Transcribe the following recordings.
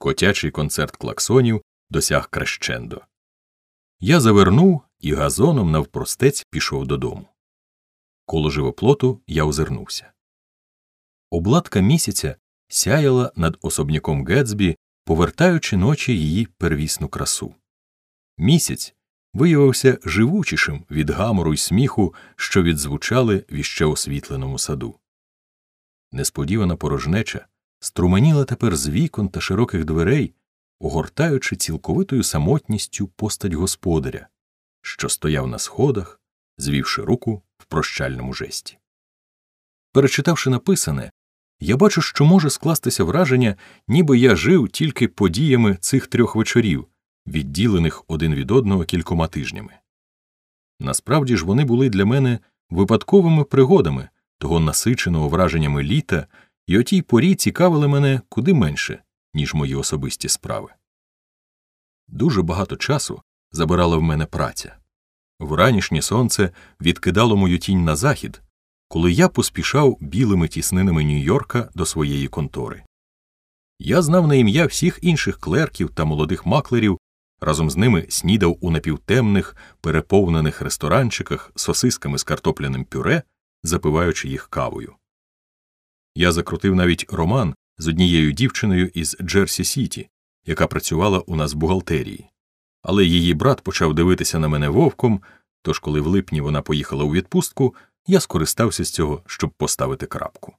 Котячий концерт клаксонів досяг крещендо. Я завернув і газоном навпростець пішов додому. Коло живоплоту я озирнувся. Обладка місяця сяяла над особняком Гетсбі, повертаючи ночі її первісну красу. Місяць виявився живучішим від гамору й сміху, що відзвучали в іще освітленому саду. Несподівана порожнеча струменіла тепер з вікон та широких дверей, огортаючи цілковитою самотністю постать господаря, що стояв на сходах, звівши руку в прощальному жесті. Перечитавши написане, я бачу, що може скластися враження, ніби я жив тільки подіями цих 3 вечорів, відділених один від одного кількома тижнями. Насправді ж вони були для мене випадковими пригодами того насиченого враженнями літа, і о тій порі цікавили мене куди менше, ніж мої особисті справи. Дуже багато часу забирала в мене праця. Вранішнє сонце відкидало мою тінь на захід, коли я поспішав білими тіснинами Нью-Йорка до своєї контори. Я знав на ім'я всіх інших клерків та молодих маклерів, разом з ними снідав у напівтемних, переповнених ресторанчиках з сосисками з картопляним пюре, запиваючи їх кавою. Я закрутив навіть роман з однією дівчиною із Джерсі-Сіті, яка працювала у нас в бухгалтерії. Але її брат почав дивитися на мене вовком, тож коли в липні вона поїхала у відпустку, я скористався з цього, щоб поставити крапку.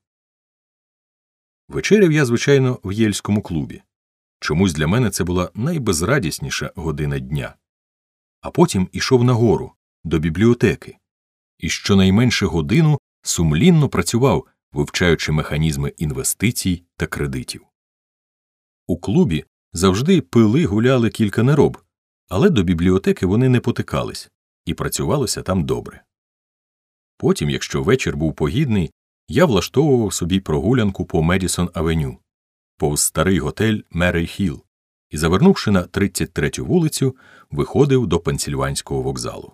Вечеряв я, звичайно, в Єльському клубі. Чомусь для мене це була найбезрадісніша година дня. А потім ішов нагору, до бібліотеки, і щонайменше годину сумлінно працював, вивчаючи механізми інвестицій та кредитів. У клубі завжди пили-гуляли кілька нероб, але до бібліотеки вони не потикались, і працювалося там добре. Потім, якщо вечір був погідний, я влаштовував собі прогулянку по Медісон-авеню, повз старий готель Мерей-Хілл, і, завернувши на 33-ю вулицю, виходив до Пенсільванського вокзалу.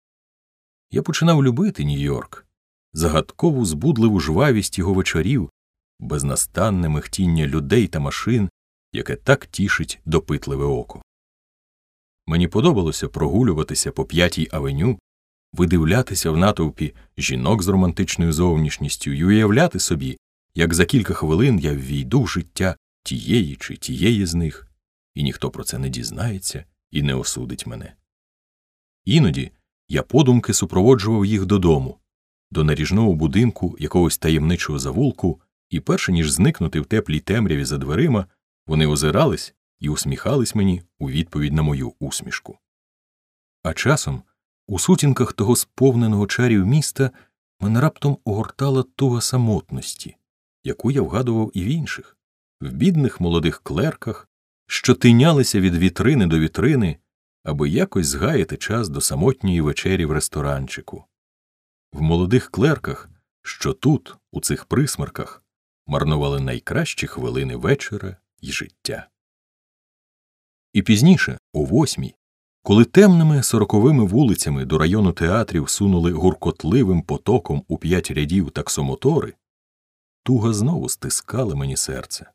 Я починав любити Нью-Йорк, загадкову збудливу жвавість його вечорів, безнастанне михтіння людей та машин, яке так тішить допитливе око. Мені подобалося прогулюватися по 5-й авеню, видивлятися в натовпі жінок з романтичною зовнішністю і уявляти собі, як за кілька хвилин я ввійду в життя тієї чи тієї з них, і ніхто про це не дізнається і не осудить мене. Іноді я подумки супроводжував їх додому, до наріжного будинку якогось таємничого завулку, і перше ніж зникнути в теплій темряві за дверима, вони озирались і усміхались мені у відповідь на мою усмішку. А часом, у сутінках того сповненого чарів міста, мене раптом огортала туга самотності, яку я вгадував і в інших, в бідних молодих клерках, що тинялися від вітрини до вітрини, аби якось згаяти час до самотньої вечері в ресторанчику. В молодих клерках, що тут, у цих присмерках, марнували найкращі хвилини вечора й життя. І пізніше, о 8-й, коли темними 40-вими вулицями до району театрів сунули гуркотливим потоком у 5 рядів таксомотори, туга знову стискала мені серце.